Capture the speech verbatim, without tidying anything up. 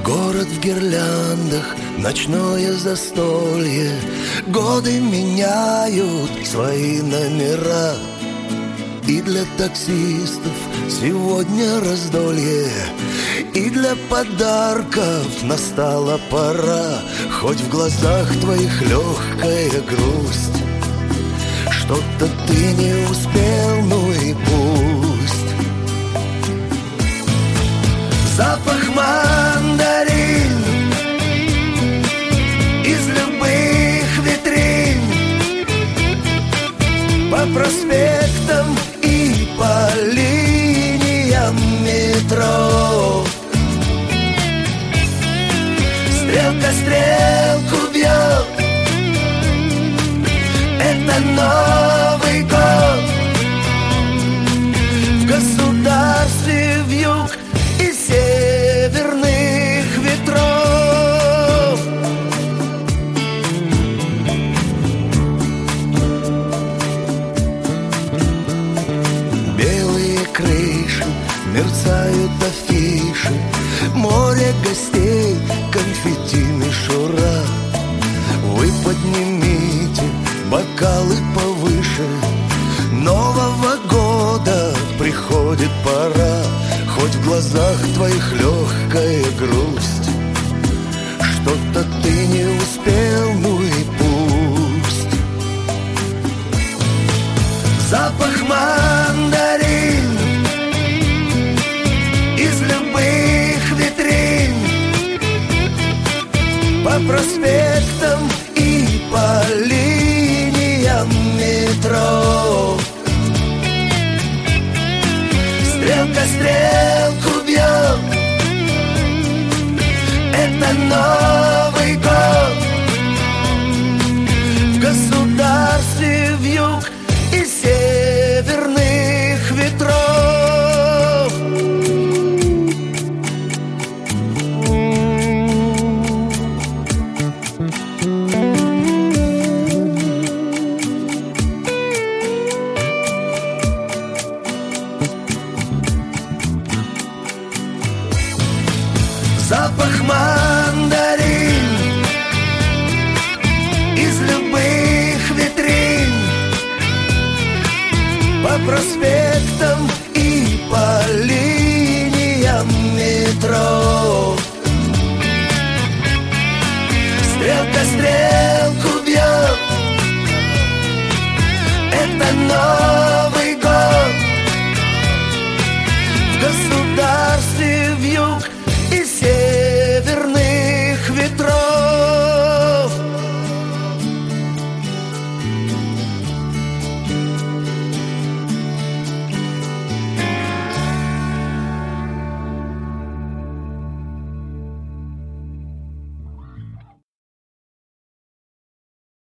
Город в гирляндах, ночное застолье. Годы меняют свои номера, и для таксистов сегодня раздолье, и для подарков настала пора. Хоть в глазах твоих легкая грусть, что-то ты не успел, ну и пусть. Запах мандарин из любых витрин, по проспектам и по линиям метро. Стрелка стрелку бьет, это Новый год. В государстве вьюг и северных ветров. Белые крыши, мерцают афиши, море гостей, конфетти мишура. Вы поднимите бокалы повыше, Нового года приходит пора. Хоть в глазах твоих легкая грусть, что-то ты не успел, ну и пусть. Запах мандарин из любых витрин, по проспектам и по линиям метро. Стрелка стрелку бьет, это Новый год. В государстве вьюг и северных ветров. Запах мандарин из любых витрин, по проспектам и по линиям метро. Стрелка стрелку бьет, это Новый год. В государстве вьюг и север.